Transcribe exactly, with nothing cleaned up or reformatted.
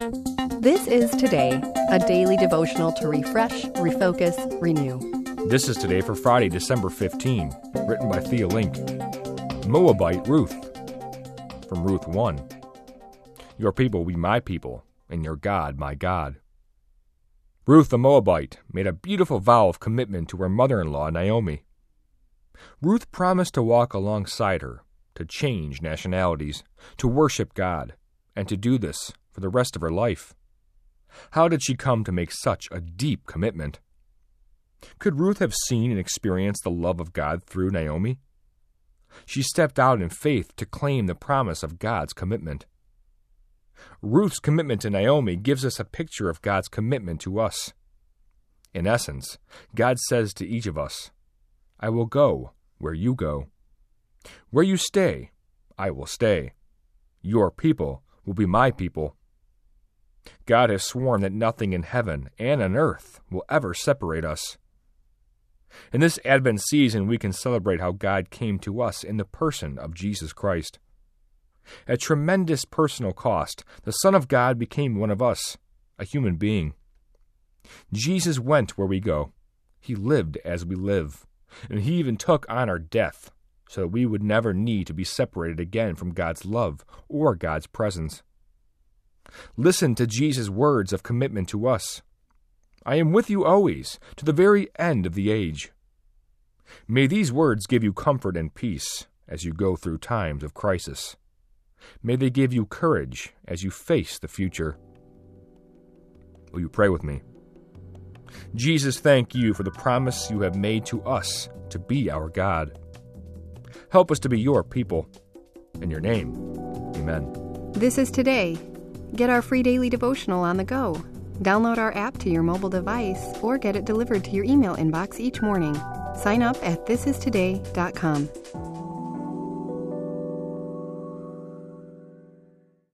This is Today, a daily devotional to refresh, refocus, renew. This is Today for Friday, December fifteenth, written by Thea Link. Moabite Ruth. From Ruth one. Your people will be my people, and your God my God. Ruth the Moabite made a beautiful vow of commitment to her mother-in-law, Naomi. Ruth promised to walk alongside her, to change nationalities, to worship God, and to do this for the rest of her life. How did she come to make such a deep commitment? Could Ruth have seen and experienced the love of God through Naomi? She stepped out in faith to claim the promise of God's commitment. Ruth's commitment to Naomi gives us a picture of God's commitment to us. In essence, God says to each of us, I will go where you go. Where you stay, I will stay. Your people will be my people. God has sworn that nothing in heaven and on earth will ever separate us. In this Advent season, we can celebrate how God came to us in the person of Jesus Christ. At tremendous personal cost, the Son of God became one of us, a human being. Jesus went where we go. He lived as we live, and he even took on our death, so that we would never need to be separated again from God's love or God's presence. Listen to Jesus' words of commitment to us. I am with you always, to the very end of the age. May these words give you comfort and peace as you go through times of crisis. May they give you courage as you face the future. Will you pray with me? Jesus, thank you for the promise you have made to us to be our God. Help us to be your people. In your name, amen. This is Today. Get our free daily devotional on the go. Download our app to your mobile device or get it delivered to your email inbox each morning. Sign up at this is today dot com.